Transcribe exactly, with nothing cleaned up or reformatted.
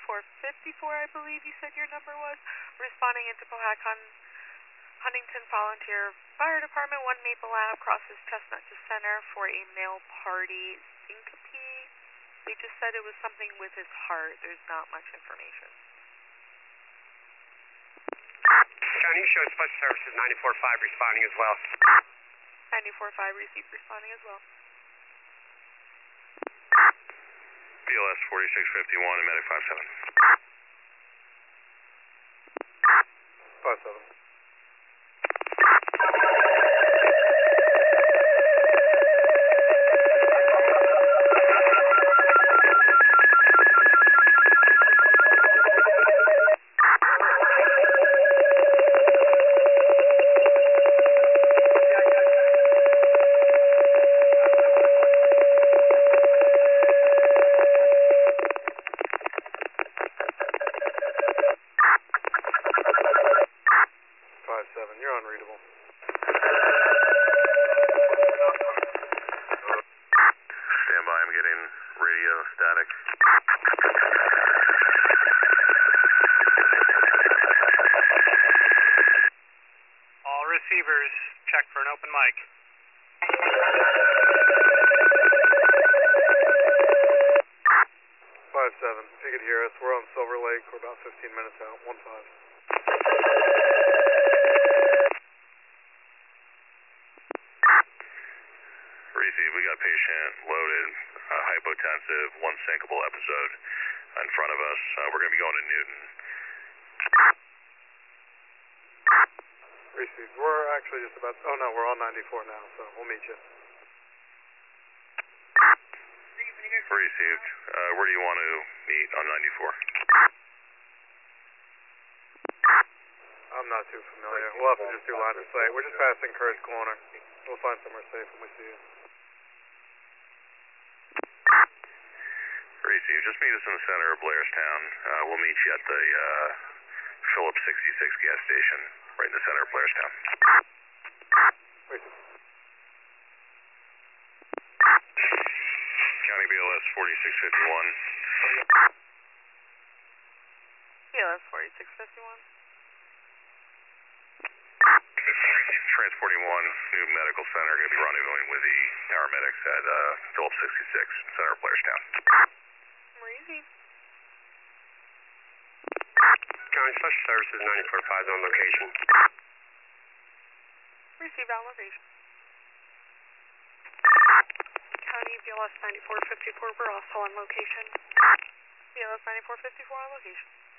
ninety-four fifty-four, I believe you said your number was. Responding into Powhatan, Huntington Volunteer Fire Department, one Maple Ave, crosses Chestnut to Center for a male party syncope. They just said it was something with his heart. There's not much information. County Show Special Services ninety-four five responding as well. ninety-four five received responding as well. B L S forty-six fifty-one and Medic five seven. five seven. You're unreadable. Stand by, I'm getting radio static. All receivers, check for an open mic. five seven, if you could hear us, we're on Silver Lake, we're about fifteen minutes out, one five. Receive, we got a patient loaded, uh, hypotensive, one syncopal episode in front of us. Uh, we're going to be going to Newton. Receive, we're actually just about, oh no, we're on ninety-four now, so we'll meet you. Received. Uh, where do you want to meet on ninety-four? I'm not too familiar. We'll have to just do line of sight. We're just passing Courage Corner. We'll find somewhere safe when we see you. Receive. Just meet us in the center of Blairstown. Uh, we'll meet you at the uh, Phillips sixty-six gas station, right in the center of Blairstown. Receive. County B L S forty-six fifty-one. B L S forty-six fifty-one. Transporting one, new medical center, going to be rendezvousing with the paramedics at uh, Phillips sixty-six, center of Blairstown. Easy. County Special Services ninety-four five on location. Received on location. County B L S ninety-four fifty-four, we're also on location. B L S ninety-four fifty-four on location.